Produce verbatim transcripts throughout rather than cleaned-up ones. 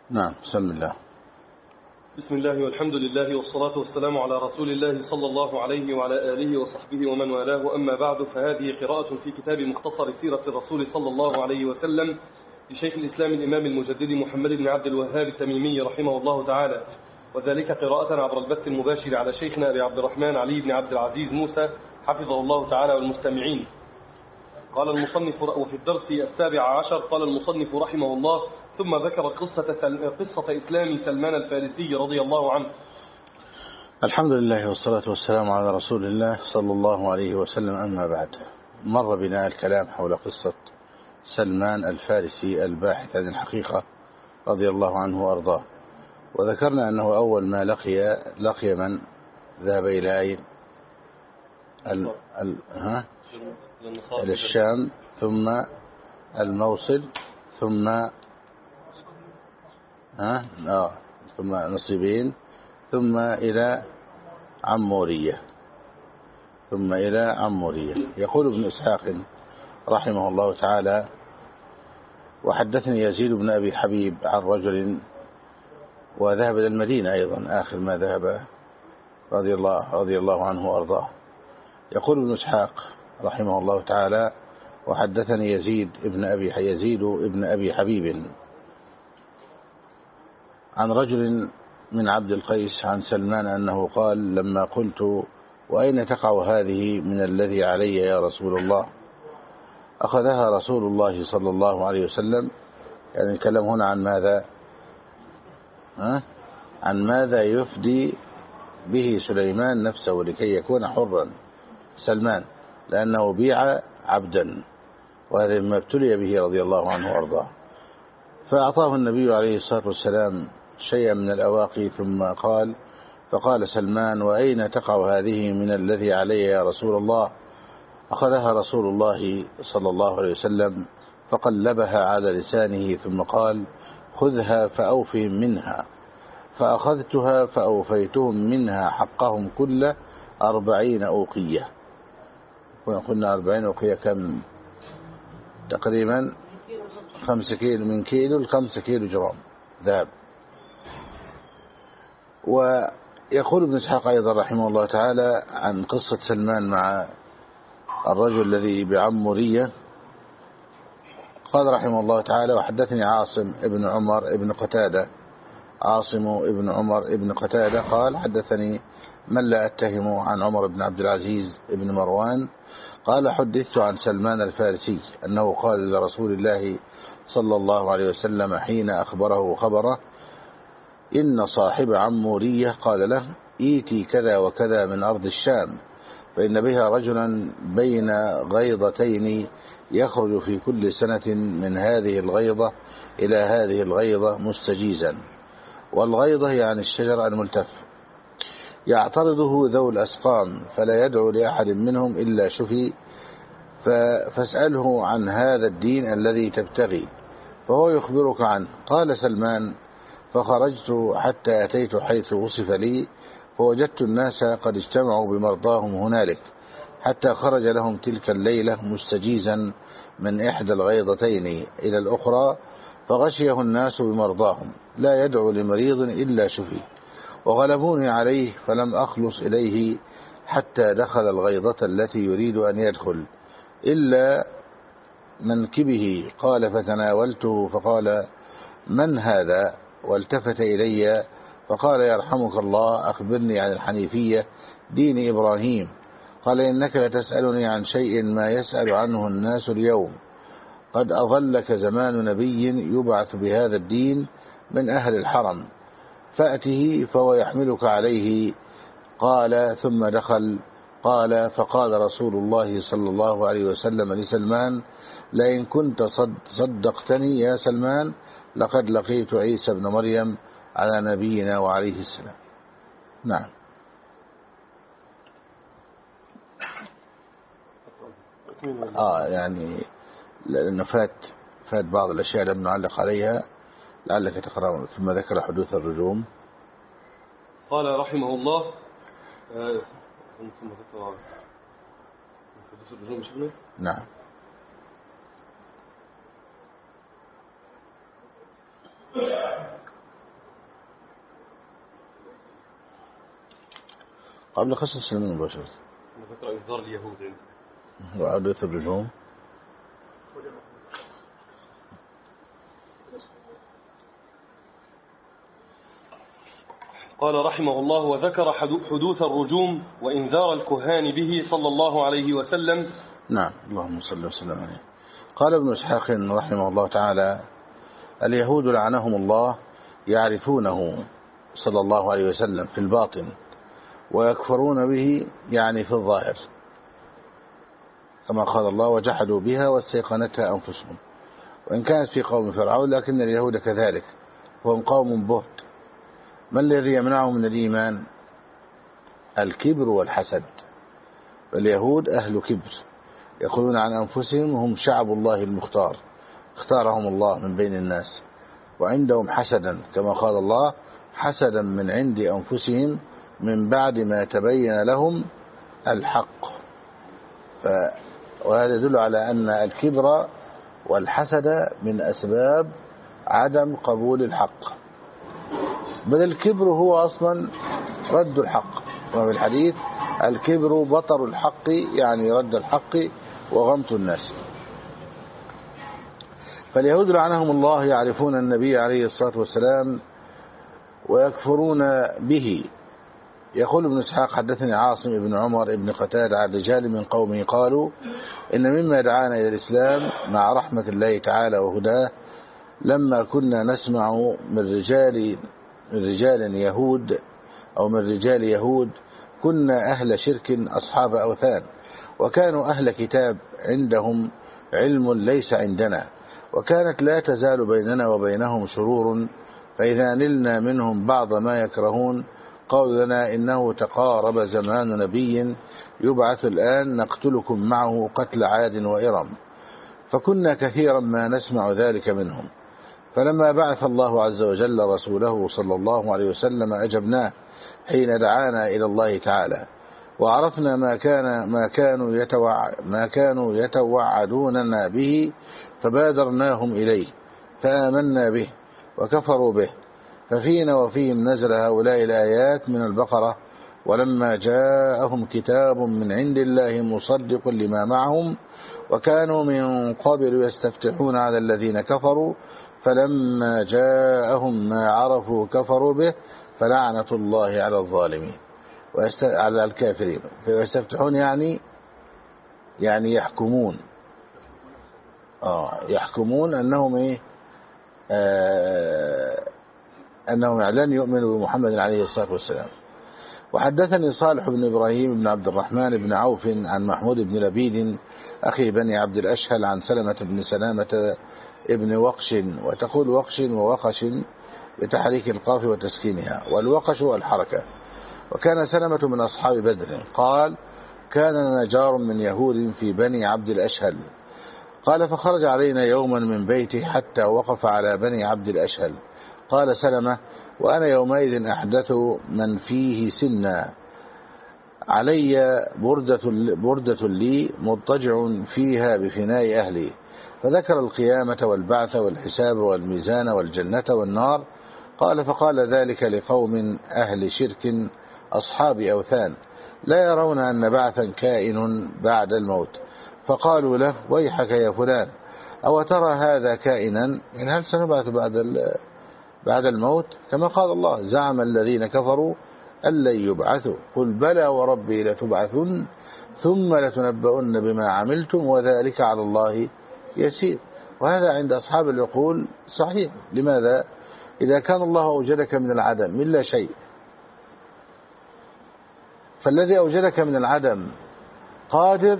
نعم. بسم الله. بسم الله والحمد لله والصلاة والسلام على رسول الله صلى الله عليه وعلى آله وصحبه ومن والاه، أما بعد، فهذه قراءة في كتاب مختصر سيرة الرسول صلى الله عليه وسلم لشيخ الإسلام الإمام المجدد محمد بن عبد الوهاب التميمي رحمه الله تعالى، وذلك قراءة عبر البث المباشر على شيخنا أبي عبد الرحمن علي بن عبد العزيز موسى حفظه الله تعالى والمستمعين. قال المصنف، وفي الدرس السابع عشر قال المصنف رحمه الله: ثم ذكر قصة, سل... قصة إسلام سلمان الفارسي رضي الله عنه. الحمد لله والصلاة والسلام على رسول الله صلى الله عليه وسلم، أما بعد. مر بنا الكلام حول قصة سلمان الفارسي الباحث عن الحقيقة رضي الله عنه وأرضاه، وذكرنا أنه أول ما لقي لقي من ذهب إلى أين؟ ال... ال... ها؟ إلى الشام، ثم الموصل، ثم ها؟ آه. ثم نصيبين، ثم إلى عمورية، ثم إلى عمورية. يقول ابن إسحاق رحمه الله تعالى: وحدثني يزيد بن أبي حبيب عن رجل، وذهب إلى المدينة أيضا آخر ما ذهب رضي الله, رضي الله عنه وأرضاه. يقول ابن إسحاق رحمه الله تعالى: وحدثني يزيد ابن أبي يزيد ابن أبي حبيب عن رجل من عبد القيس عن سلمان أنه قال: لما قلت: وأين تقع هذه من الذي علي يا رسول الله؟ أخذها رسول الله صلى الله عليه وسلم. يعني الكلام هنا عن ماذا؟ ها؟ عن ماذا يفدي به سليمان نفسه لكي يكون حرا سلمان، لأنه بيع عبدا، وهذا ما ابتلي به رضي الله عنه وأرضاه. فأعطاه النبي عليه الصلاة والسلام شيئا من الأواقي، ثم قال فقال سلمان: وأين تقع هذه من الذي علي يا رسول الله؟ أخذها رسول الله صلى الله عليه وسلم فقلبها على لسانه، ثم قال: خذها فأوفهم منها. فأخذتها فأوفيتهم منها حقهم كله أربعين أوقية. قلنا أربعين أوقية كم؟ تقريبا خمسة كيلو، من كيلو لخمسة كيلو جرام ذهب. ويقول ابن إسحاق أيضا رحمه الله تعالى عن قصة سلمان مع الرجل الذي بعمورية. قال رحمه الله تعالى: وحدثني عاصم ابن عمر ابن قتادة عاصم ابن عمر ابن قتادة قال: حدثني من لا أتهمه عن عمر بن عبد العزيز ابن مروان قال: حدثت عن سلمان الفارسي أنه قال لرسول الله صلى الله عليه وسلم حين أخبره خبره: إن صاحب عمورية قال له: إيتي كذا وكذا من أرض الشام، فإن بها رجلا بين غيضتين يخرج في كل سنة من هذه الغيضة إلى هذه الغيضة مستجيزا، والغيضة يعني الشجر الملتف، يعترضه ذو الأسقام فلا يدعو لأحد منهم إلا شفي، فاسأله عن هذا الدين الذي تبتغي فهو يخبرك عنه. قال سلمان: فخرجت حتى أتيت حيث وصف لي، فوجدت الناس قد اجتمعوا بمرضاهم هنالك، حتى خرج لهم تلك الليلة مستجيزا من إحدى الغيضتين إلى الأخرى، فغشيه الناس بمرضاهم لا يدعو لمريض إلا شفي، وغلبوني عليه فلم أخلص إليه حتى دخل الغيضة التي يريد أن يدخل إلا منكبه. قال: فتناولته فقال: من هذا؟ والتفت إلي فقال: يرحمك الله، أخبرني عن الحنيفية دين إبراهيم. قال: إنك لتسألني عن شيء ما يسأل عنه الناس اليوم، قد أظلك زمان نبي يبعث بهذا الدين من أهل الحرم، فأته فهو يحملك عليه. قال: ثم دخل. قال: فقال رسول الله صلى الله عليه وسلم لسلمان: لئن كنت صدقتني يا سلمان لقد لقيت عيسى بن مريم على نبينا وعليه السلام. نعم. آه يعني لأنه فات فات بعض الأشياء لم نعلق عليها، لعلك تقرأ. ثم ذكر حدوث الرجوم. قال رحمه الله: آه ثم ذكر حدوث الرجوم شبه. نعم. قبل قصة سلمان مباشرة. ذكر إنذار اليهود وعودوا يثبتهم. قال رحمه الله: وذكر حدوث الرجوم وإنذار الكهان به صلى الله عليه وسلم. نعم، اللهم صل وسلم عليه. قال ابن إسحاق رحمه الله تعالى: اليهود لعنهم الله يعرفونه صلى الله عليه وسلم في الباطن ويكفرون به يعني في الظاهر، كما قال الله: وجحدوا بها واستيقنتها أنفسهم. وإن كانت في قوم فرعون لكن اليهود كذلك، وهم قوم بهت. ما الذي يمنعهم من الإيمان؟ الكبر والحسد. اليهود أهل كبر، يقولون عن أنفسهم هم شعب الله المختار، اختارهم الله من بين الناس. وعندهم حسدا، كما قال الله: حسدا من عند أنفسهم من بعد ما تبين لهم الحق. ف... وهذا يدل على أن الكبر والحسد من أسباب عدم قبول الحق، بل الكبر هو أصلا رد الحق. وفي الحديث: الكبر بطر الحق، يعني رد الحق وغمط الناس. فاليهود لعنهم الله يعرفون النبي عليه الصلاة والسلام ويكفرون به. يقول ابن إسحاق: حدثني عاصم بن عمر بن قتادة عن رجال من قومه قالوا: إن مما دعانا إلى الإسلام مع رحمة الله تعالى وهداه لما كنا نسمع من رجال من رجال يهود أو من رجال يهود كنا أهل شرك أصحاب أوثان، وكانوا أهل كتاب عندهم علم ليس عندنا، وكانت لا تزال بيننا وبينهم شرور، فإذا نلنا منهم بعض ما يكرهون قالوا لنا: إنه تقارب زمان نبي يبعث الآن نقتلكم معه قتل عاد وإرم. فكنا كثيرا ما نسمع ذلك منهم، فلما بعث الله عز وجل رسوله صلى الله عليه وسلم أجبناه حين دعانا إلى الله تعالى، وعرفنا ما كان ما كانوا يتوع ما كانوا يتوعدوننا به، فبادرناهم إليه فآمنا به وكفروا به. ففينا وفيهم نزل هؤلاء الآيات من البقرة: ولما جاءهم كتاب من عند الله مصدق لما معهم وكانوا من قبل يستفتحون على الذين كفروا فلما جاءهم ما عرفوا كفروا به فلعنة الله على الظالمين على الكافرين. فيستفتحون يعني يعني يحكمون آه يحكمون أنهم إيه آه أنهم لن يؤمنوا بمحمد عليه الصلاة والسلام. وحدثني صالح بن إبراهيم بن عبد الرحمن بن عوف عن محمود بن لبيد أخي بني عبد الأشهل عن سلمة بن سلامة ابن وقش، وتقول وقش ووقش بتحريك القاف وتسكينها، والوقش الحركة. وكان سلمة من أصحاب بدر. قال: كان نجار من يهود في بني عبد الأشهل. قال: فخرج علينا يوما من بيته حتى وقف على بني عبد الأشهل. قال سلمة: وأنا يومئذ أحدث من فيه سنا، علي بردة, بردة لي مضطجع فيها بفناء أهلي. فذكر القيامة والبعث والحساب والميزان والجنة والنار. قال: فقال ذلك لقوم أهل شرك أصحاب أوثان لا يرون أن بعثا كائن بعد الموت. فقالوا له: ويحك يا فلان، أو ترى هذا كائنا؟ إن هل سنبعث بعد بعد الموت؟ كما قال الله: زعم الذين كفروا أن لن يبعثوا، قل بلى وربي لتبعثن ثم لتنبؤن بما عملتم وذلك على الله يسير. وهذا عند أصحاب العقول صحيح. لماذا؟ إذا كان الله أوجدك من العدم من لا شيء، فالذي أوجدك من العدم قادر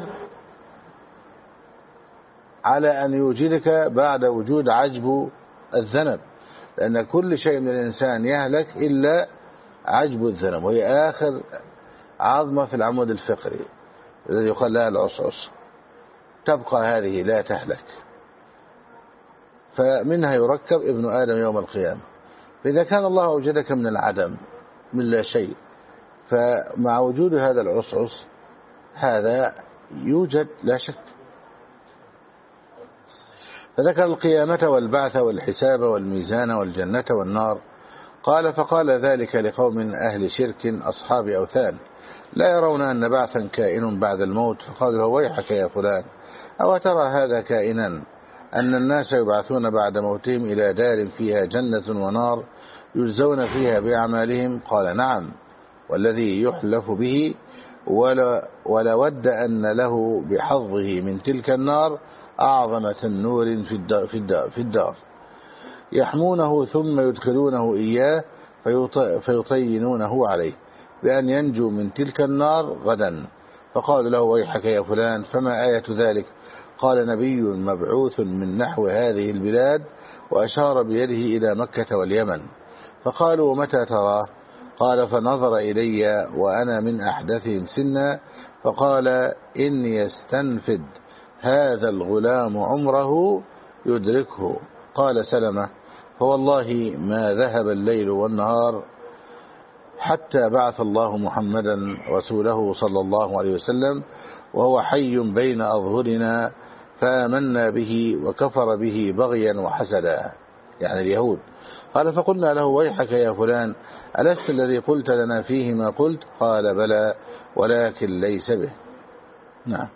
على أن يوجدك بعد وجود عجب الذنب، لأن كل شيء من الإنسان يهلك إلا عجب الذنب، وهي آخر عظمة في العمود الفقري الذي يقال لها العصعص، تبقى هذه لا تهلك، فمنها يركب ابن آدم يوم القيامة. فإذا كان الله أوجدك من العدم من لا شيء، فمع وجود هذا العصعص هذا يوجد لا شك. فذكر القيامة والبعث والحساب والميزان والجنة والنار. قال: فقال ذلك لقوم أهل شرك أصحاب أوثان لا يرون أن بعثا كائن بعد الموت، فقالوا له ويحك يا فلان، أو ترى هذا كائنا أن الناس يبعثون بعد موتهم إلى دار فيها جنة ونار يجزون فيها بأعمالهم؟ قال نعم والذي يحلف به، ولا, ولا ود أن له بحظه من تلك النار أعظم تنور في الدار, في الدار, في الدار يحمونه ثم يدخلونه إياه فيطينونه عليه بأن ينجو من تلك النار غدا. فقال له ويحك يا فلان، فما آية ذلك؟ قال نبي مبعوث من نحو هذه البلاد، وأشار بيده إلى مكة واليمن. فقالوا متى تراه؟ قال فنظر إلي وأنا من أحدثهم سنا، فقال إن يستنفد هذا الغلام عمره يدركه. قال سلمة فوالله ما ذهب الليل والنهار حتى بعث الله محمدا رسوله صلى الله عليه وسلم وهو حي بين أظهرنا، فآمنا به وكفر به بغيا وحسدا، يعني اليهود. قال فقلنا له ويحك يا فلان، ألست الذي قلت لنا فيه ما قلت؟ قال بلى ولكن ليس به. نعم.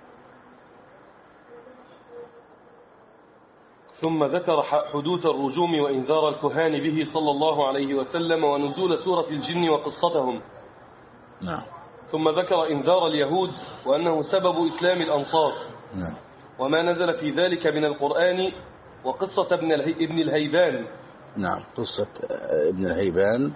ثم ذكر حدوث الرجوم وإنذار الكهان به صلى الله عليه وسلم ونزول سورة الجن وقصتهم. نعم. ثم ذكر إنذار اليهود وأنه سبب إسلام الأنصار. نعم. وما نزل في ذلك من القرآن وقصة ابن ابن الهيبان. نعم، قصة ابن الهيبان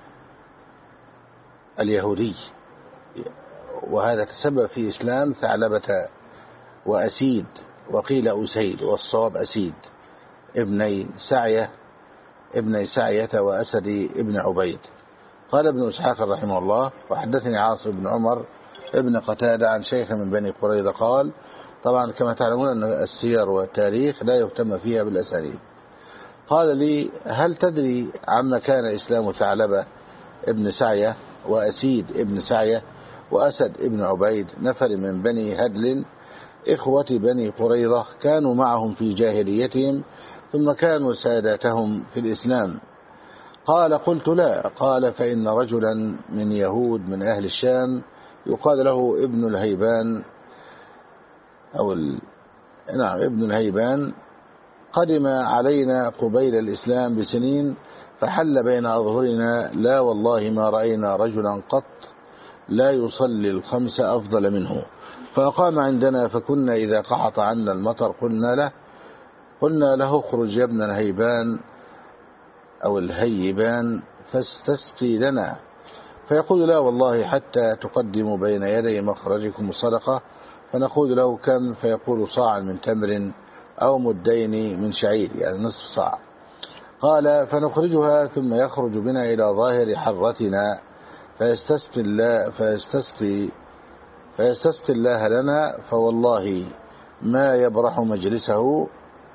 اليهودي، وهذا تسبب في إسلام ثعلبة وأسيد، وقيل أسيد والصواب أسيد ابني سعية ابني سعية وأسد ابن عبيد. قال ابن إسحاق رحمه الله وحدثني عاصم بن عمر ابن قتادة عن شيخ من بني قريظة قال، طبعا كما تعلمون أن السير والتاريخ لا يهتم فيها بالأسانيد. قال لي هل تدري عما كان إسلام ثعلبة ابن سعية وأسيد ابن سعية وأسد ابن عبيد نفر من بني هدل إخوة بني قريظة كانوا معهم في جاهليتهم ثم كانوا ساداتهم في الإسلام؟ قال قلت لا. قال فإن رجلا من يهود من أهل الشام يقال له ابن الهيبان أو ال... نعم ابن الهيبان قدم علينا قبيل الإسلام بسنين فحل بين أظهرنا، لا والله ما رأينا رجلا قط لا يصلي الخمس أفضل منه، فأقام عندنا فكنا إذا قحط عنا المطر قلنا له قلنا له اخرج يا ابن الهيبان أو الهيبان فاستسقي لنا، فيقول لا والله حتى تقدموا بين يدي مخرجكم صدقة، فنقول له كم؟ فيقول صاع من تمر أو مدين من شعير، يعني نصف صاع. قال فنخرجها ثم يخرج بنا إلى ظاهر حرتنا فيستسقي الله, فيستسقي فيستسقي الله لنا، فوالله ما يبرح مجلسه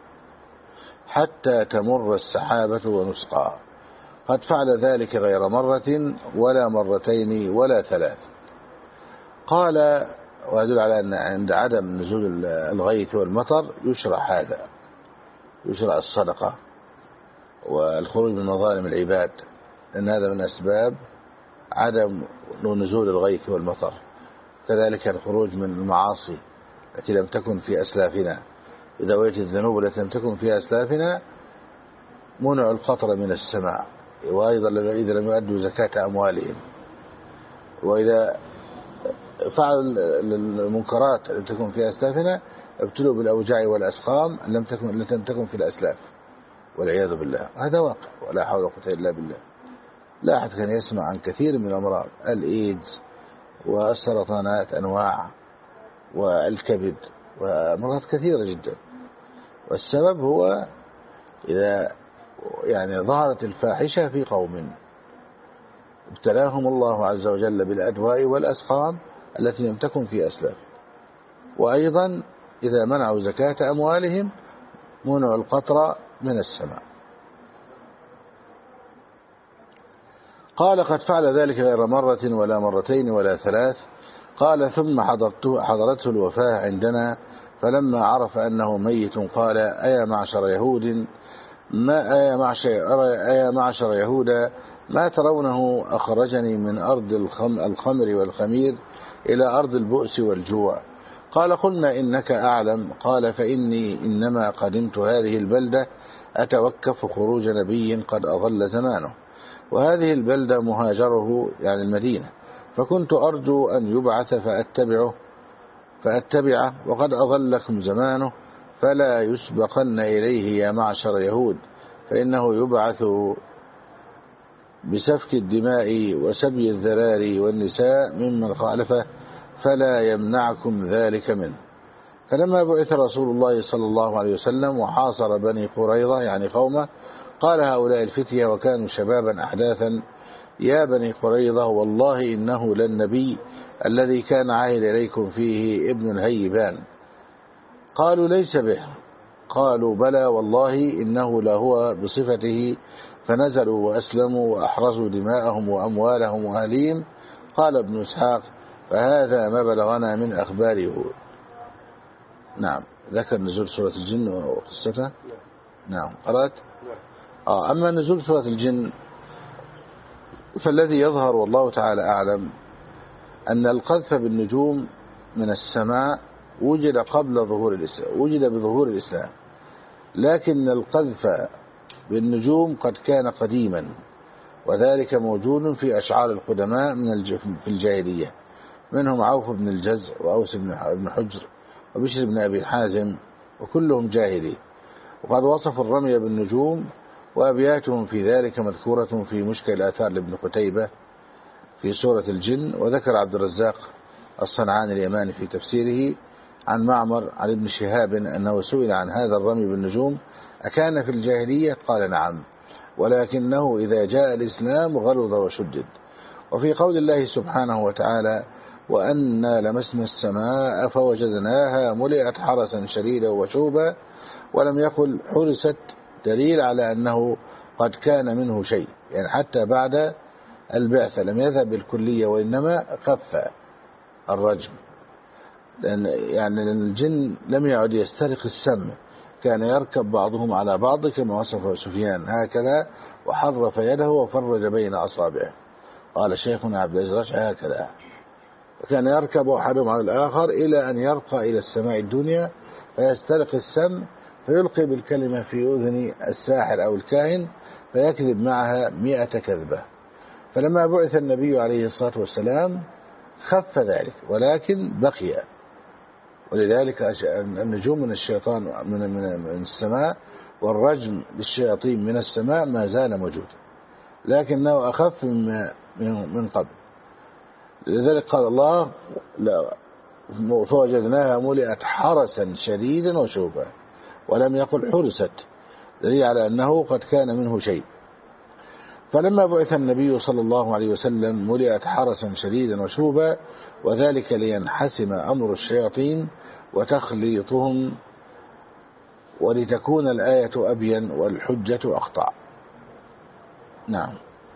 حتى تمر السحابة ونسقى. قد فعل ذلك غير مرة ولا مرتين ولا ثلاث. قال ويدل على أن عند عدم نزول الغيث والمطر يشرع هذا، يشرع الصدقة والخروج من مظالم العباد، لأن هذا من أسباب عدم نزول الغيث والمطر. كذلك الخروج من المعاصي التي لم تكن في أسلافنا، إذا وجدت الذنوب التي لم تكن في أسلافنا منع القطر من السماء، وأيضا إذا لم يؤدوا زكاة أموالهم، وإذا فعلوا المنكرات التي تكون في أسلافنا ابتلوا بالأوجاع والأسقام لم تكن لم تكن في الأسلاف والعياذ بالله. هذا واقع ولا حول ولا قوة إلا بالله. لا أحد كان يسمع عن كثير من الأمراض، الإيدز والسرطانات أنواع والكبد وأمراض كثيرة جدا، والسبب هو إذا يعني ظهرت الفاحشة في قوم ابتلاهم الله عز وجل بالأدواء والأسقام التي لم تكن في أسلاف، وأيضا إذا منعوا زكاة أموالهم منعوا القطر من السماء. قال قد فعل ذلك غير مرة ولا مرتين ولا ثلاث. قال ثم حضرته حضرته الوفاة عندنا، فلما عرف أنه ميت قال أيا معشر يهود ما أيا معشر, أيا معشر يهودا ما ترونه أخرجني من أرض الخمر والخمير إلى أرض البؤس والجوع. قال قلنا إنك أعلم. قال فإني إنما قدمت هذه البلدة أتوكف خروج نبي قد أظل زمانه، وهذه البلدة مهاجره يعني المدينة، فكنت أرجو أن يبعث فأتبعه فأتبعه وقد أظلكم زمانه، فلا يسبقن إليه يا معشر يهود، فإنه يبعث بسفك الدماء وسبي الذراري والنساء ممن خالفه، فلا يمنعكم ذلك منه. فلما بعث رسول الله صلى الله عليه وسلم وحاصر بني قريظة يعني قومه، قال هؤلاء الفتية وكانوا شبابا أحداثا: يا بني قريظة، والله إنه للنبي الذي كان عاهد إليكم فيه ابن الهيبان. قالوا ليس به. قالوا بلى والله إنه لهو بصفته، فنزلوا وأسلموا وأحرزوا دماءهم وأموالهم وأهليهم. قال ابن إسحاق: فهذا ما بلغنا من أخبار يهود. نعم، ذكر نزول سورة الجن وقصتها. نعم قرأت. آه أما نزول سورة الجن فالذي يظهر والله تعالى أعلم أن القذف بالنجوم من السماء وجد قبل ظهور الإسلام، وجد بظهور الإسلام، لكن القذف بالنجوم قد كان قديما، وذلك موجود في أشعار القدماء من في الجاهلية، منهم عوف بن الجزء وأوس بن حجر وبشر بن أبي حازم، وكلهم جاهلي، وقد وصفوا الرمي بالنجوم، وأبياتهم في ذلك مذكورة في مشكل الآثار لابن قتيبة في سورة الجن. وذكر عبد الرزاق الصنعاني اليماني في تفسيره عن معمر عن ابن شهاب أنه سئل عن هذا الرمي بالنجوم أكان في الجاهلية؟ قال نعم، ولكنه إذا جاء الإسلام غلظ وشدد. وفي قول الله سبحانه وتعالى: وأنا لمسنا السماء فوجدناها ملئت حرسا شديدا وشوبا، ولم يقل حرست، دليل على أنه قد كان منه شيء، يعني حتى بعد البعثة لم يذهب بالكلية، وإنما خف الرجم، لأن يعني الجن لم يعد يسترق السم، كان يركب بعضهم على بعض كما وصف سفيان هكذا، وحرف يده وفرج بين أصابعه. قال شيخنا عبد العزيز رشح هكذا، وكان يركب أحدهم على الآخر إلى أن يرقى إلى السماء الدنيا فيسترق السم، فيلقي بالكلمة في أذن الساحر أو الكاهن فيكذب معها مئة كذبة. فلما بعث النبي عليه الصلاة والسلام خف ذلك، ولكن بقي، ولذلك النجوم من الشيطان من من السماء والرجم بالشياطين من السماء ما زال موجود، لكنه أخف من من قبل. لذلك قال الله: فوجدناها ملئت حرسا شديدا وشوبا، ولم يقل حرست، دليل على أنه قد كان منه شيء. فلما بعث النبي صلى الله عليه وسلم ملئت حرسا شديدا وشوبا، وذلك لينحسم أمر الشياطين وتخليطهم، ولتكون الآية أبين والحجة أقطع. نعم.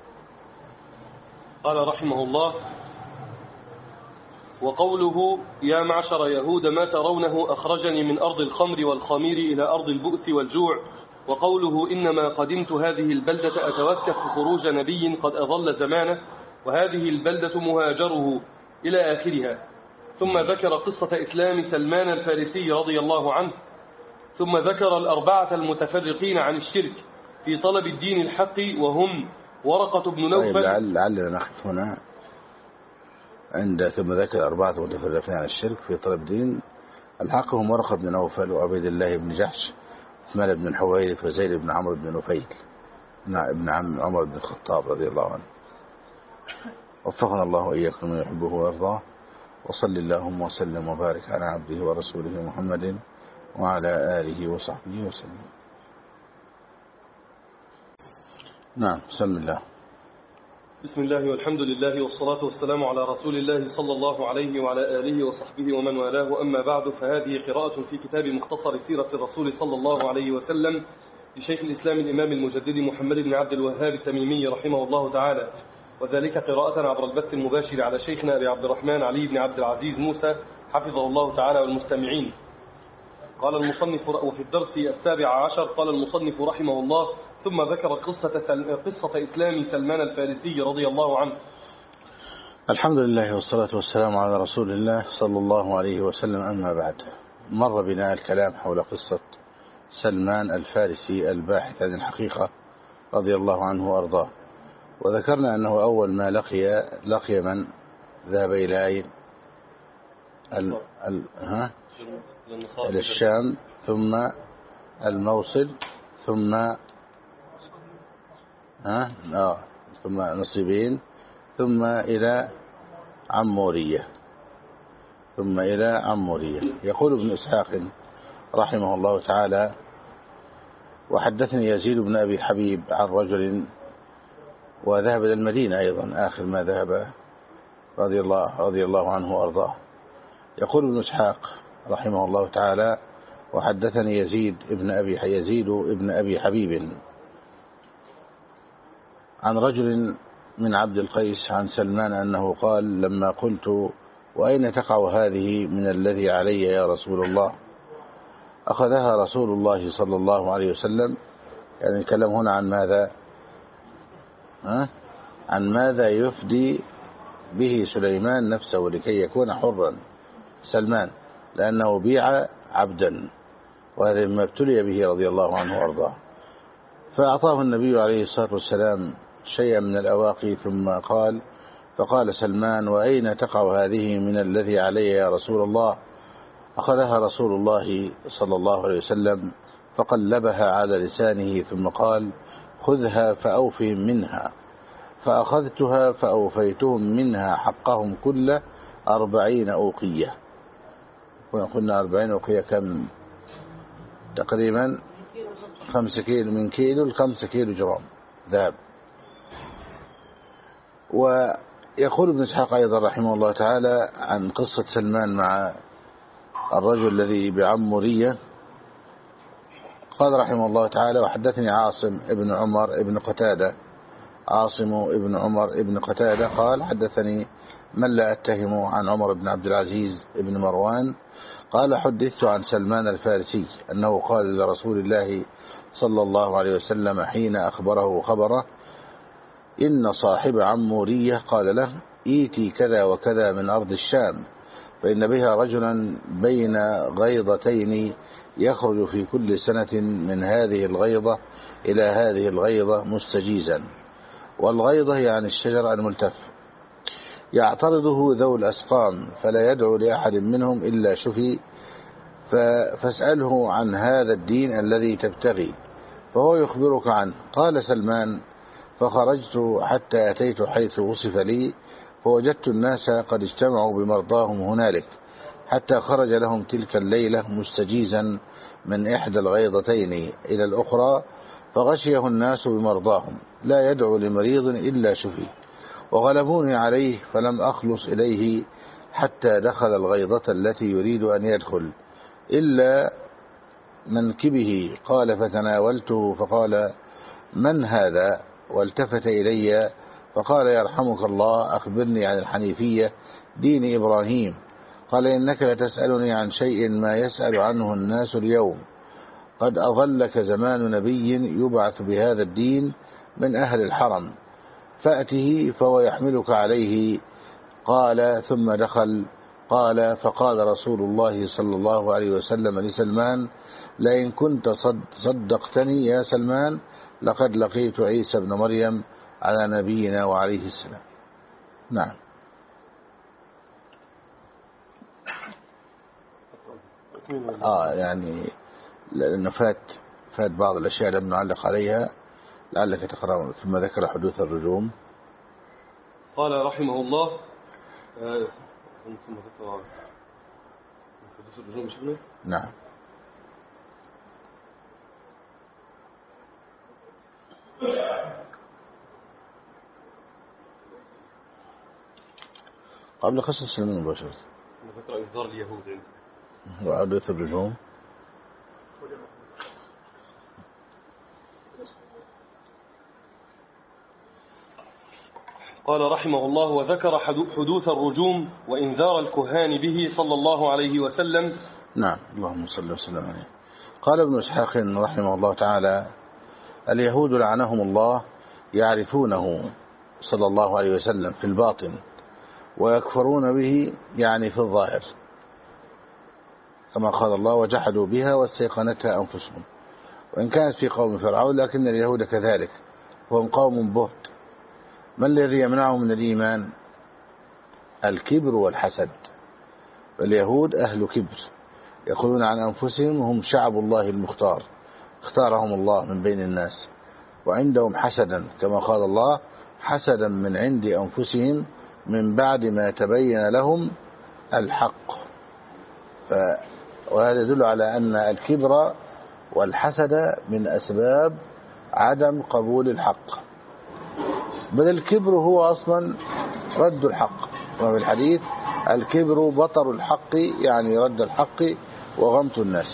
قال رحمه الله: وقوله: يا معشر يهود ما ترونه أخرجني من أرض الخمر والخمير إلى أرض البؤس والجوع. وقوله: إنما قدمت هذه البلدة أتوكف خروج نبي قد أظل زمانه، وهذه البلدة مهاجره، إلى آخرها. ثم ذكر قصة إسلام سلمان الفارسي رضي الله عنه، ثم ذكر الأربعة المتفرقين عن الشرك في طلب الدين الحق، وهم ورقة بن نوفل. طيب لعلنا نقف هنا عند ثم ذكر أربعة متفرقين عن الشرك في طلب الدين الحق، هم ورقة بن نوفل وعبيد الله بن جحش عثمان بن الحويرث وزيد بن عمرو بن نفيل ابن عم عمر بن الخطاب رضي الله عنه. وفقنا الله وإياكم من يحبه ويرضاه، وصل اللهم وسلم وبارك على عبده ورسوله محمد وعلى آله وصحبه وسلم. نعم، بسم الله. بسم الله والحمد لله والصلاة والسلام على رسول الله صلى الله عليه وعلى آله وصحبه ومن والاه، أما بعد، فهذه قراءة في كتاب مختصر سيرة الرسول صلى الله عليه وسلم لشيخ الإسلام الإمام المجدد محمد بن عبد الوهاب التميمي رحمه الله تعالى، وذلك قراءة عبر البث المباشر على شيخنا أبي عبد الرحمن علي بن عبد العزيز موسى حفظه الله تعالى والمستمعين. قال المصنف، وفي الدرس السابع عشر قال المصنف رحمه الله: ثم ذكر قصة, سل... قصة إسلام سلمان الفارسي رضي الله عنه. الحمد لله والصلاة والسلام على رسول الله صلى الله عليه وسلم. أما بعد، مر بنا الكلام حول قصة سلمان الفارسي الباحث عن الحقيقة رضي الله عنه وأرضاه، وذكرنا أنه أول ما لقي لقي من ذهب إلى أين؟ ال... ال... ها؟ إلى الشام، ثم الموصل، ثم ها؟ آه. ثم نصيبين، ثم إلى عمورية، ثم إلى عمورية. يقول ابن إسحاق رحمه الله تعالى: وحدثني يزيد بن أبي حبيب عن رجل، وذهب إلى المدينة أيضا آخر ما ذهب رضي الله, رضي الله عنه وأرضاه. يقول ابن إسحاق رحمه الله تعالى: وحدثني يزيد ابن أبي يزيد ابن أبي حبيب عن رجل من عبد القيس عن سلمان أنه قال: لما قلت: وأين تقع هذه من الذي علي يا رسول الله؟ أخذها رسول الله صلى الله عليه وسلم. يعني الكلام هنا عن ماذا؟ ها؟ عن ماذا يفدي به سليمان نفسه لكي يكون حرا سلمان، لأنه بيع عبدا، وهذا مما ابتلي به رضي الله عنه وارضاه. فأعطاه النبي عليه الصلاة والسلام شيئا من الأواقي، ثم قال فقال سلمان: وأين تقع هذه من الذي علي يا رسول الله؟ أخذها رسول الله صلى الله عليه وسلم فقلبها على لسانه، ثم قال: خذها فأوفهم منها. فأخذتها فأوفيتهم منها حقهم كله أربعين أوقية. قلنا أربعين أوقية كم؟ تقريبا خمسة كيلو، من كيلو لخمسة كيلو جرام ذهب. ويقول ابن إسحاق أيضا رحمه الله تعالى عن قصة سلمان مع الرجل الذي بعمورية، قال رحمه الله تعالى: وحدثني عاصم ابن عمر ابن قتادة عاصم ابن عمر ابن قتادة قال: حدثني من لا أتهمه عن عمر بن عبد العزيز ابن مروان قال: حدثت عن سلمان الفارسي أنه قال لرسول الله صلى الله عليه وسلم حين أخبره خبره: إن صاحب عمورية قال له: إيتي كذا وكذا من أرض الشام، فإن بها رجلا بين غيضتين يخرج في كل سنة من هذه الغيضة إلى هذه الغيضة مستجيزا، والغيضة يعني الشجر الملتف، يعترضه ذو الأسقام فلا يدعو لأحد منهم إلا شفي، فاسأله عن هذا الدين الذي تبتغي فهو يخبرك عنه. قال سلمان: فخرجت حتى أتيت حيث وصف لي، فوجدت الناس قد اجتمعوا بمرضاهم هنالك، حتى خرج لهم تلك الليلة مستجيزا من إحدى الغيضتين إلى الأخرى، فغشيه الناس بمرضاهم لا يدعو لمريض إلا شفي، وغلبوني عليه فلم أخلص إليه حتى دخل الغيضة التي يريد أن يدخل إلا منكبه. قال: فتناولته فقال: من هذا؟ والتفت إلي فقال: يرحمك الله، أخبرني عن الحنيفية دين إبراهيم. قال: إنك لتسألني عن شيء ما يسأل عنه الناس اليوم، قد أظلك زمان نبي يبعث بهذا الدين من أهل الحرم، فأته فهو يحملك عليه. قال: ثم دخل. قال: فقال رسول الله صلى الله عليه وسلم لسلمان: لئن كنت صدقتني يا سلمان لقد لقيت عيسى بن مريم على نبينا وعليه السلام. نعم. آه يعني لأنه فات فات بعض الأشياء لم نعلق عليها، لعلك تقرأ. ثم ذكر حدوث الرجوم. قال رحمه الله: آه ثم ذكر حدوث الرجوم شبه. نعم. قبل قصة سلمان مباشرة ذكر إنذار اليهود وحدوث الرجوم. قال رحمه الله: وذكر حدوث الرجوم وإنذار الكهان به صلى الله عليه وسلم. نعم، اللهم صل وسلم عليه. قال ابن إسحاق رحمه الله تعالى: اليهود لعنهم الله يعرفونه صلى الله عليه وسلم في الباطن، ويكفرون به يعني في الظاهر، كما قال الله وجحدوا بها واستيقنتها أنفسهم، وإن كانت في قوم فرعون لكن اليهود كذلك وهم قوم بهت. ما الذي يمنعهم من الإيمان؟ الكبر والحسد. اليهود أهل كبر، يقولون عن أنفسهم هم شعب الله المختار، اختارهم الله من بين الناس، وعندهم حسدا كما قال الله حسدا من عند أنفسهم من بعد ما تبين لهم الحق. ف... وهذا يدل على أن الكبر والحسد من أسباب عدم قبول الحق، بل الكبر هو أصلا رد الحق، وفي الحديث الكبر بطر الحق يعني رد الحق وغمط الناس.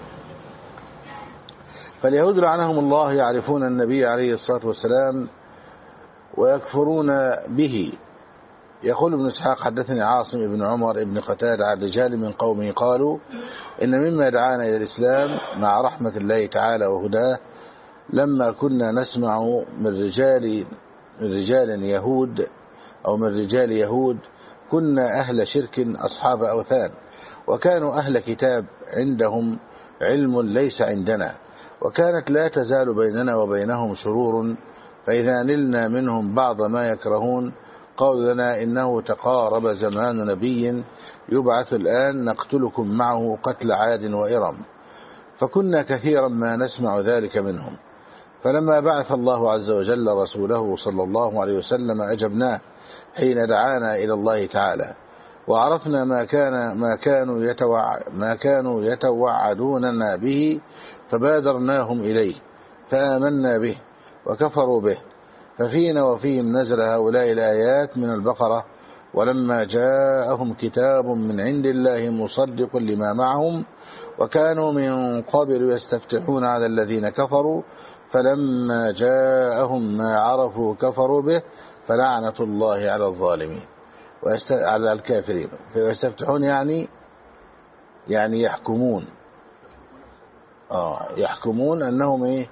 فاليهود لعنهم الله يعرفون النبي عليه الصلاة والسلام ويكفرون به. يقول ابن إسحاق حدثني عاصم ابن عمر ابن قتادة عن رجال من قومه قالوا إن مما دعانا إلى الإسلام مع رحمة الله تعالى وهداه لما كنا نسمع من رجال من رجال يهود أو من رجال يهود كنا أهل شرك أصحاب أوثان، وكانوا أهل كتاب عندهم علم ليس عندنا، وكانت لا تزال بيننا وبينهم شرور، فإذا نلنا منهم بعض ما يكرهون قالوا لنا إنه تقارب زمان نبي يبعث الآن نقتلكم معه قتل عاد وإرم، فكنا كثيرا ما نسمع ذلك منهم. فلما بعث الله عز وجل رسوله صلى الله عليه وسلم أجبناه حين دعانا إلى الله تعالى، وعرفنا ما كان ما كانوا يتوع ما كانوا يتوعدوننا به، فبادرناهم إليه فآمنا به وكفروا به، ففينا وفيهم نزل هؤلاء الآيات من البقرة ولما جاءهم كتاب من عند الله مصدق لما معهم وكانوا من قبل يستفتحون على الذين كفروا فلما جاءهم ما عرفوا كفروا به فلعنة الله على الظالمين على الكافرين. فيستفتحون يعني يعني يحكمون آه يحكمون أنهم إيه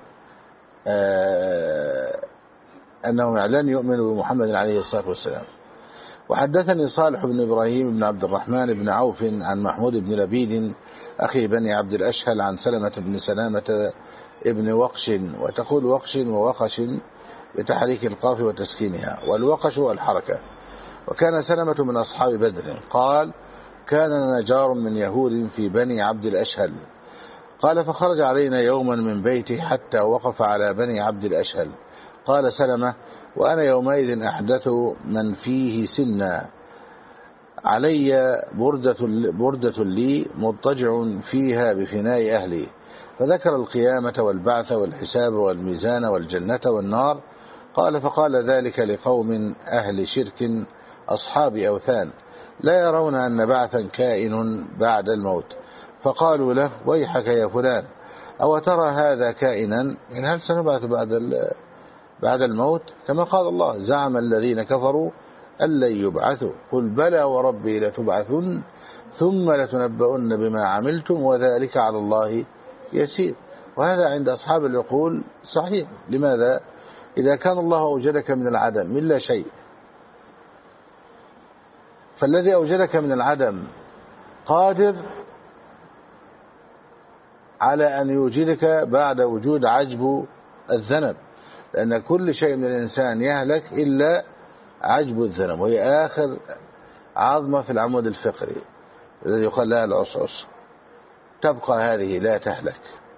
آه أنهم لن يؤمنوا بمحمد عليه الصلاة والسلام. وحدثني صالح بن إبراهيم بن عبد الرحمن بن عوف عن محمود بن لبيد أخي بني عبد الأشهل عن سلمة بن سلامة ابن وقش، وتقول وقش ووقش بتحريك القاف وتسكينها، والوقش الحركة. وكان سلمة من أصحاب بدر قال كان نجار من يهود في بني عبد الأشهل قال فخرج علينا يوما من بيته حتى وقف على بني عبد الأشهل. قال سلمة وأنا يومئذ أحدث من فيه سنا علي بردة, بردة لي مضطجع فيها بفناء أهلي، فذكر القيامة والبعث والحساب والميزان والجنة والنار. قال فقال ذلك لقوم أهل شرك أصحاب أوثان لا يرون أن بعثا كائن بعد الموت، فقالوا له ويحك يا فلان أو ترى هذا كائنا، إن هل سنبعث بعد بعد الموت كما قال الله زعم الذين كفروا أن لن يبعثوا قل بلى وربي لتبعثن ثم لتنبؤن بما عملتم وذلك على الله يسير. وهذا عند أصحاب العقول صحيح. لماذا؟ إذا كان الله أوجدك من العدم من لا شيء، فالذي أوجدك من العدم قادر على أن يوجدك بعد وجود عجب الذنب، لأن كل شيء من الإنسان يهلك إلا عجب الذنب، وهي آخر عظمة في العمود الفقري الذي يقال لها العصعص، تبقى هذه لا تهلك،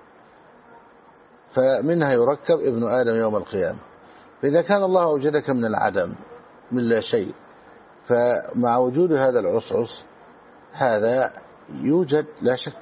فمنها يركب ابن آدم يوم القيامة. فإذا كان الله أوجدك من العدم من لا شيء، فمع وجود هذا العصعص هذا يوجد لا شك.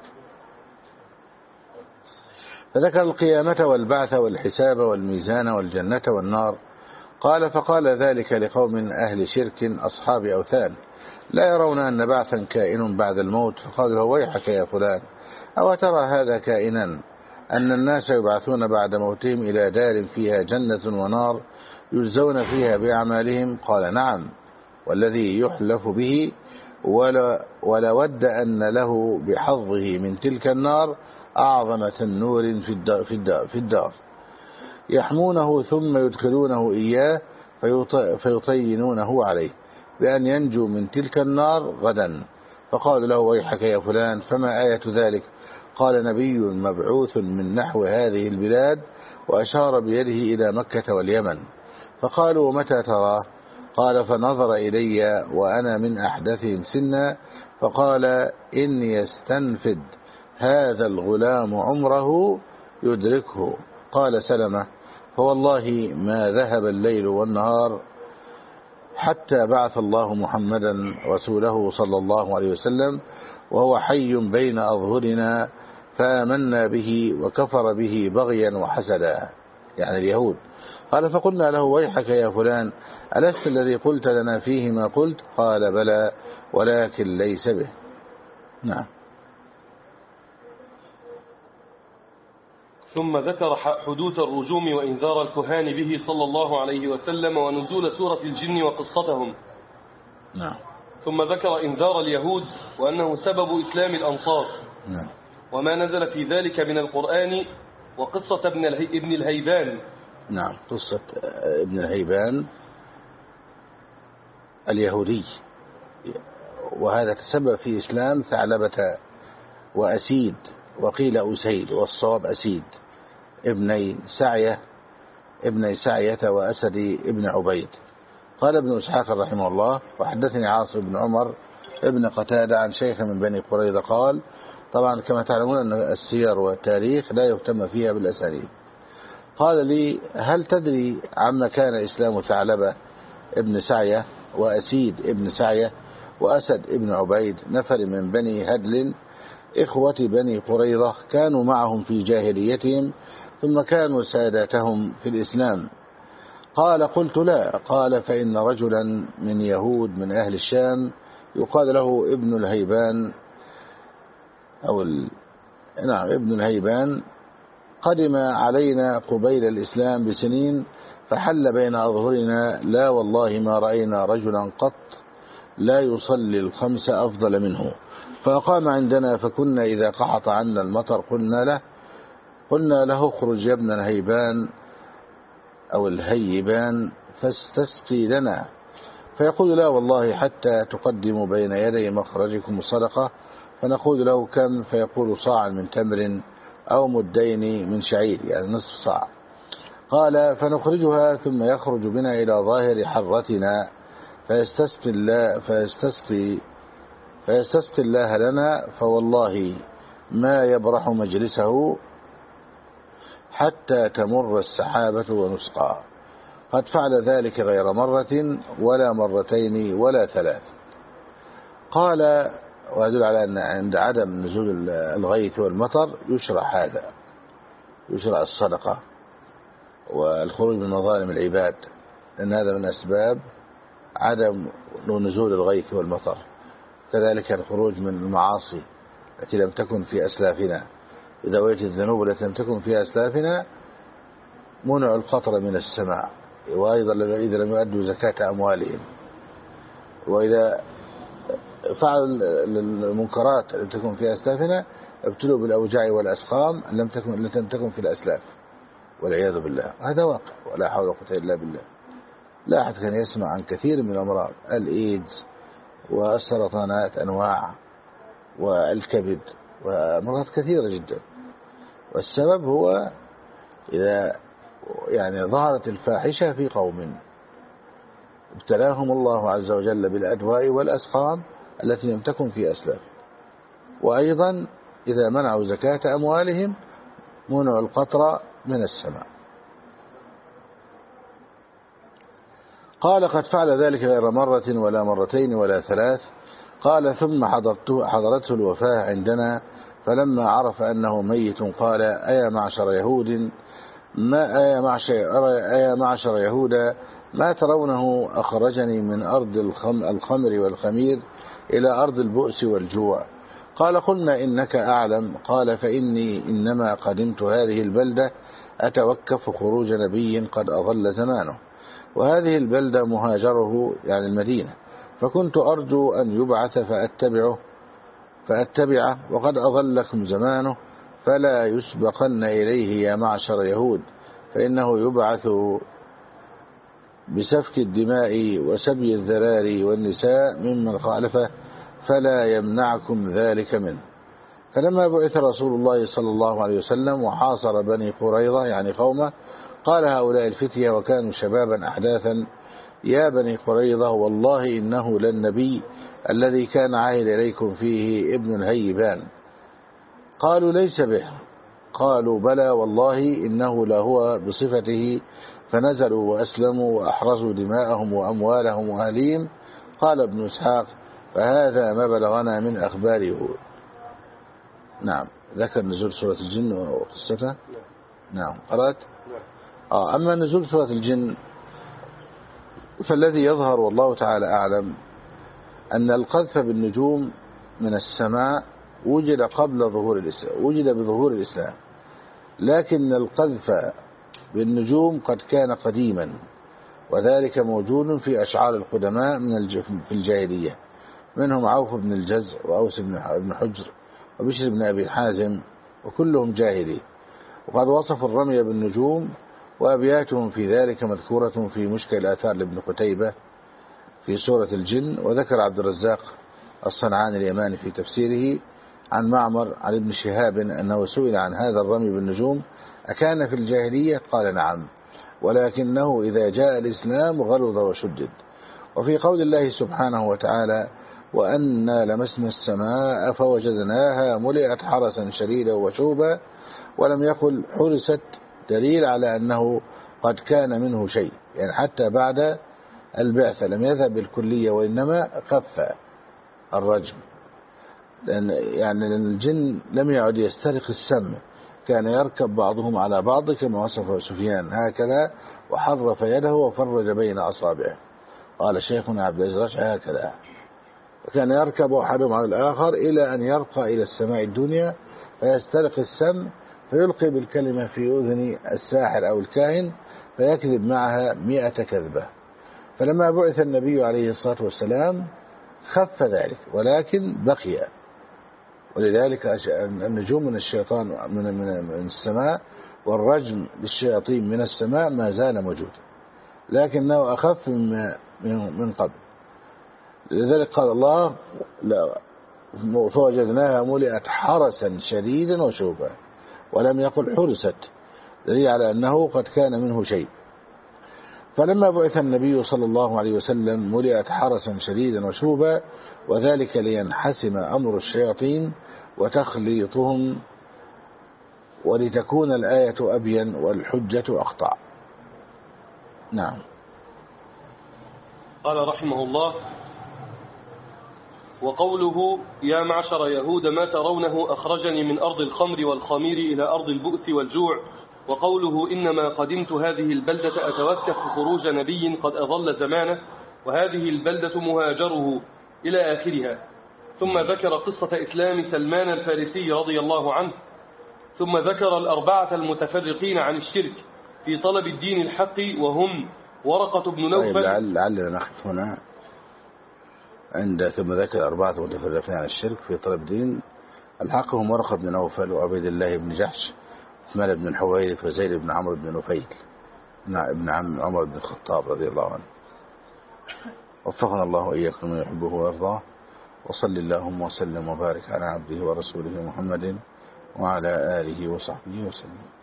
فذكر القيامة والبعث والحساب والميزان والجنة والنار. قال فقال ذلك لقوم أهل شرك أصحاب أوثان لا يرون أن بعثا كائن بعد الموت، فقالوا له ويحك يا فلان أو ترى هذا كائنا أن الناس يبعثون بعد موتهم إلى دار فيها جنة ونار يجزون فيها بأعمالهم. قال نعم والذي يحلف به ولا, ولا ود أن له بحظه من تلك النار أعظم تنور في الدار, في الدار, في الدار يحمونه ثم يدخلونه إياه فيطينونه عليه. بأن ينجو من تلك النار غدا. فقال له ويحك يا فلان فما آية ذلك؟ قال نبي مبعوث من نحو هذه البلاد، وأشار بيده إلى مكة واليمن. فقالوا ومتى تراه؟ قال فنظر إلي وأنا من أحدثهم سنا فقال إن يستنفد هذا الغلام عمره يدركه. قال سلمة فوالله ما ذهب الليل والنهار حتى بعث الله محمدا رسوله صلى الله عليه وسلم وهو حي بين أظهرنا فآمنا به وكفر به بغيا وحسدا، يعني اليهود. قال فقلنا له ويحك يا فلان ألست الذي قلت لنا فيه ما قلت؟ قال بلى ولكن ليس به. نعم. ثم ذكر حدوث الرجوم وإنذار الكهان به صلى الله عليه وسلم ونزول سورة الجن وقصتهم. نعم. ثم ذكر إنذار اليهود وأنه سبب إسلام الأنصار. نعم. وما نزل في ذلك من القرآن وقصة ابن الهيبان. نعم. قصة ابن الهيبان اليهودي، وهذا تسبب في إسلام ثعلبة وأسيد، وقيل أسيد والصواب أسيد ابني سعية ابني سعية وأسد ابن عبيد. قال ابن إسحاق رحمه الله وحدثني عاصم بن عمر ابن قتادة عن شيخ من بني قريظة قال، طبعا كما تعلمون أن السير والتاريخ لا يهتم فيها بالأسانيد. قال لي هل تدري عما كان إسلام ثعلبة ابن سعية وأسيد ابن سعية وأسد ابن عبيد نفر من بني هدل إخوة بني قريظة كانوا معهم في جاهليتهم ثم كانوا ساداتهم في الإسلام؟ قال قلت لا. قال فإن رجلا من يهود من أهل الشام يقال له ابن الهيبان أو ال... نعم ابن الهيبان قدم علينا قبيل الإسلام بسنين فحل بين أظهرنا لا والله ما رأينا رجلا قط لا يصلي الخمس أفضل منه. فأقام عندنا فكنا إذا قحط عنا المطر قلنا له قلنا له اخرج يا ابن الهيبان أو الهيبان فاستسقي لنا، فيقول لا والله حتى تقدموا بين يدي مخرجكم صدقة، فنقول له كم؟ فيقول صاع من تمر أو مدين من شعير، يعني نصف صاع. قال فنخرجها ثم يخرج بنا إلى ظاهر حرتنا فيستسقي الله فيستسقي فيستسقي الله لنا، فوالله ما يبرح مجلسه حتى تمر السحابة ونسقى. قد فعل ذلك غير مرة ولا مرتين ولا ثلاث. قال ويدل على أن عند عدم نزول الغيث والمطر يشرع هذا، يشرع الصدقة والخروج من مظالم العباد، لأن هذا من أسباب عدم نزول الغيث والمطر. كذلك الخروج من المعاصي التي لم تكن في أسلافنا، إذا وجدت الذنوب التي لم تكن في أسلافنا منع القطر من السماء، وأيضا إذا لم يؤدوا زكاة أموالهم، وإذا فعلوا المنكرات التي تكون في أسلافنا ابتلوا بالأوجاع والأسقام لم تكن لم تكن في الأسلاف والعياذ بالله. هذا واقع ولا حول ولا قوة إلا بالله. لا أحد كان يسمع عن كثير من الأمراض، الإيدز والسرطانات أنواع والكبد وأمراض كثيرة جدا، والسبب هو إذا يعني ظهرت الفاحشة في قوم ابتلاهم الله عز وجل بالأدواء والأسقام التي لم تكن في أسلاف، وأيضا إذا منعوا زكاة أموالهم منعوا القطر من السماء. قال قد فعل ذلك غير مرة ولا مرتين ولا ثلاث. قال ثم حضرته حضرته الوفاة عندنا فلما عرف أنه ميت قال أيا معشر يهود ما أيا معشر, أيا معشر يهودا ما ترونه أخرجني من أرض الخمر والخمير إلى أرض البؤس والجوع؟ قال قلنا إنك أعلم. قال فإني إنما قدمت هذه البلدة أتوكف خروج نبي قد أظل زمانه، وهذه البلدة مهاجره يعني المدينة، فكنت أرجو أن يبعث فأتبعه فأتبعه وقد أظلكم زمانه، فلا يسبقن إليه يا معشر يهود، فإنه يبعث بسفك الدماء وسبي الذراري والنساء ممن خالفه فلا يمنعكم ذلك منه. فلما بعث رسول الله صلى الله عليه وسلم وحاصر بني قريظة يعني قومه قال هؤلاء الفتية وكانوا شبابا أحداثا يا بني قريظة والله إنه للنبي الذي كان عاهد إليكم فيه ابن هيبان. قالوا ليس به. قالوا بلى والله إنه لهو بصفته. فنزلوا وأسلموا وأحرزوا دماءهم وأموالهم وأهليهم. قال ابن إسحاق فهذا ما بلغنا من أخباره. نعم ذكر نزول سورة الجن وقصته. نعم قرأت. آه أما نزول سورة الجن فالذي يظهر والله تعالى أعلم أن القذف بالنجوم من السماء وجد قبل ظهور الإسلام، وجد بظهور الإسلام، لكن القذف بالنجوم قد كان قديما، وذلك موجود في أشعار القدماء من في الجاهلية، منهم عوف بن الجزء وأوس بن حجر وبشر بن أبي حازم وكلهم جاهلي، وقد وصفوا الرمي بالنجوم وأبياتهم في ذلك مذكورة في مشكل الآثار لابن قتيبة في سورة الجن. وذكر عبد الرزاق الصنعاني اليماني في تفسيره عن معمر عن ابن شهاب أنه سئل عن هذا الرمي بالنجوم أكان في الجاهلية؟ قال نعم، ولكنه إذا جاء الإسلام غلظ وشدد. وفي قول الله سبحانه وتعالى وأنا لمسنا السماء فوجدناها ملئت حرسا شديدا وشوبا ولم يقل حرست، دليل على أنه قد كان منه شيء، يعني حتى بعد البعثة لم يذهب بالكلية وإنما خف الرجم، لأن يعني لأن الجن لم يعد يسترق السم، كان يركب بعضهم على بعض كما وصف سفيان هكذا وحرف يده وفرج بين أصابعه. قال شيخنا عبد العزيز رشح هكذا، وكان يركب أحدهم على الآخر إلى أن يرقى إلى السماء الدنيا فيسترق السم فيلقي بالكلمة في أذن الساحر أو الكاهن فيكذب معها مئة كذبة. فلما بعث النبي عليه الصلاة والسلام خف ذلك ولكن بقي، ولذلك النجوم من الشيطان من من السماء والرجم بالشياطين من السماء ما زال موجود، لكنه أخف من من قبل. لذلك قال الله فوجدناها ملئت حرسا شديدا وشوبا ولم يقل حرست، دليل على أنه قد كان منه شيء. فلما بعث النبي صلى الله عليه وسلم ملئت حرسا شديدا وشوبا، وذلك لينحسم أمر الشياطين وتخليطهم ولتكون الآية أبين والحجة أقطع. نعم. قال رحمه الله وقوله يا معشر يهود ما ترونه أخرجني من أرض الخمر والخمير إلى أرض البؤس والجوع، وقوله إنما قدمت هذه البلدة أتوكف خروج نبي قد أظل زمانه وهذه البلدة مهاجره إلى آخرها. ثم ذكر قصة إسلام سلمان الفارسي رضي الله عنه، ثم ذكر الأربعة المتفرقين عن الشرك في طلب الدين الحق وهم ورقة بن نوفل. لعل لعلنا نقف هنا عند ثم ذكر أربعة متفرقين عن الشرك في طلب الدين الحق هم ورقة بن نوفل وعبيد الله بن جحش عثمان بن الحويرث وزيد بن عمرو بن نفيل ابن عم عمر بن الخطاب رضي الله عنه. وفقنا الله وإياكم من يحبه ويرضاه، وصل اللهم وسلم وبارك على عبده ورسوله محمد وعلى آله وصحبه وسلم.